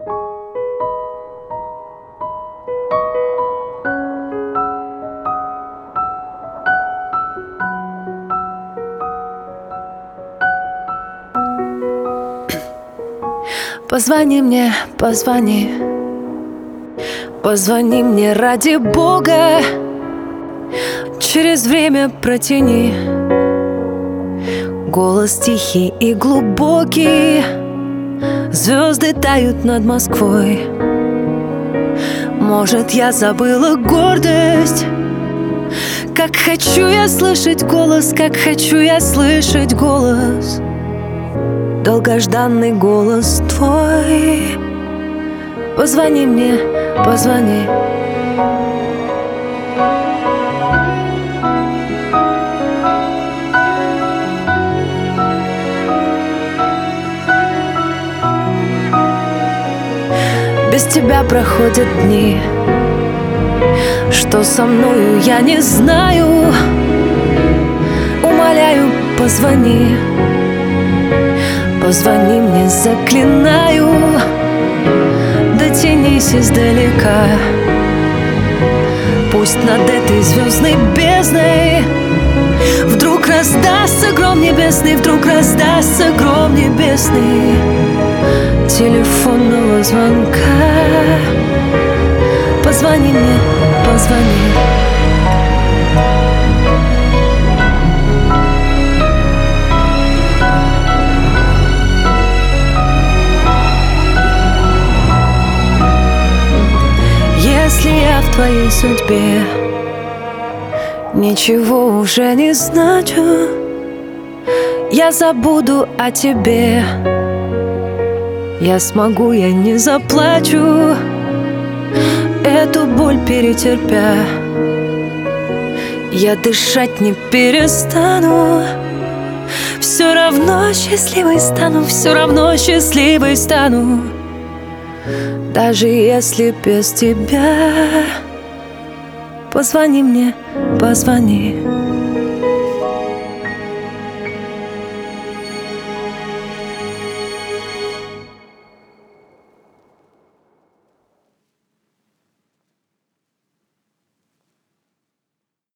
Позвони мне, позвони. Позвони мне ради Бога. Через время протяни. Голос тихий и глубокий. Звезды тают над Москвой. Может, я забыла гордость. Как хочу я слышать голос, как хочу я слышать голос. Долгожданный голос твой. Позвони мне, позвони. Без тебя проходят дни. Что со мною, я не знаю. Умоляю, позвони. Позвони мне, заклинаю. Дотянись издалека. Пусть над этой звездной бездной вдруг раздастся гром небесный, вдруг раздастся гром небесный телефонного звонка. Позвони мне, позвони. Если я в твоей судьбе ничего уже не значу, я забуду о тебе. Я смогу, я не заплачу, эту боль перетерпя. Я дышать не перестану. Все равно счастливой стану, все равно счастливой стану. Даже если без тебя. Позвони мне, позвони.